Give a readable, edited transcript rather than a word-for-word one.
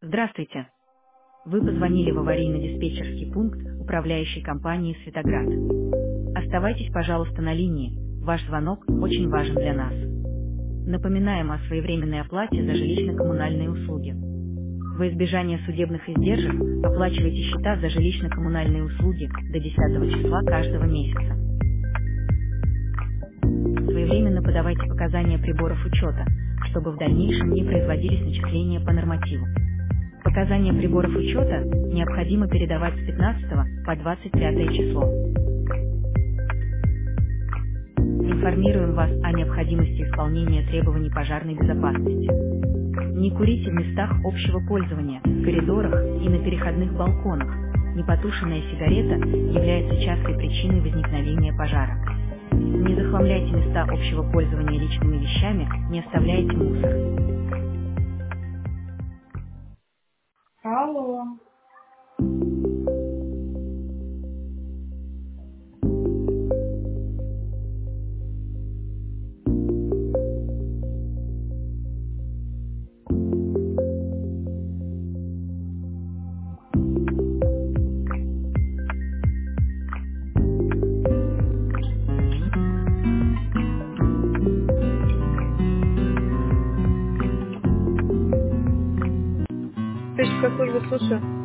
Здравствуйте. Вы позвонили в аварийно-диспетчерский пункт управляющей компании «Светоград». Оставайтесь, пожалуйста, на линии. Ваш звонок очень важен для нас. Напоминаем о своевременной оплате за жилищно-коммунальные услуги. Во избежание судебных издержек оплачивайте счета за жилищно-коммунальные услуги до 10 числа каждого месяца. Своевременно подавайте показания приборов учета, чтобы в дальнейшем не производились начисления по нормативу. Показания приборов учета необходимо передавать с 15 по 25 число. Информируем вас о необходимости исполнения требований пожарной безопасности. Не курите в местах общего пользования, в коридорах и на переходных балконах. Непотушенная сигарета является частой причиной возникновения пожара. Не захламляйте места общего пользования личными вещами, не оставляйте мусор. Алло. Техническая служба, слушаю.